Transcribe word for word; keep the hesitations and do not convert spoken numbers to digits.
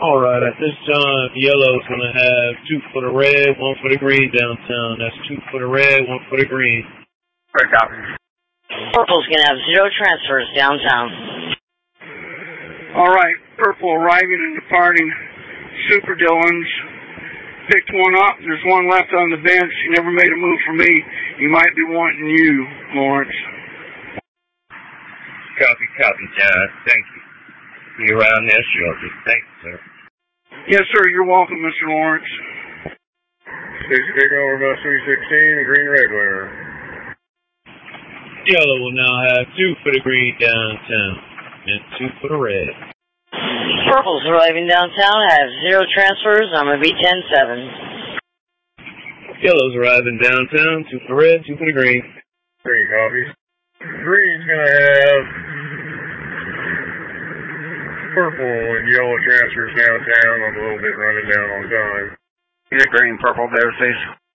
All right, at this time, yellow's going to have two for the red, one for the green downtown. That's two for the red, one for the green. Right, copy. Purple's going to have zero transfers downtown. All right, purple arriving and departing. Super Dillons. Picked one up. There's one left on the bench. He never made a move for me. He might be wanting you, Lawrence. Copy, copy, John. Thank you. Be around there shortly. Thanks, sir. Yes, sir. You're welcome, Mister Lawrence. Station taking over bus three sixteen, green regular. Yellow will now have two for the green downtown and two for the red. Purple's arriving downtown. I have zero transfers. I'm going to be ten seven. Yellow's arriving downtown. Two for red, two for the green. Green copies. Green's going to have purple and yellow transfers downtown. I'm a little bit running down on time. Yeah, green, purple, there, face.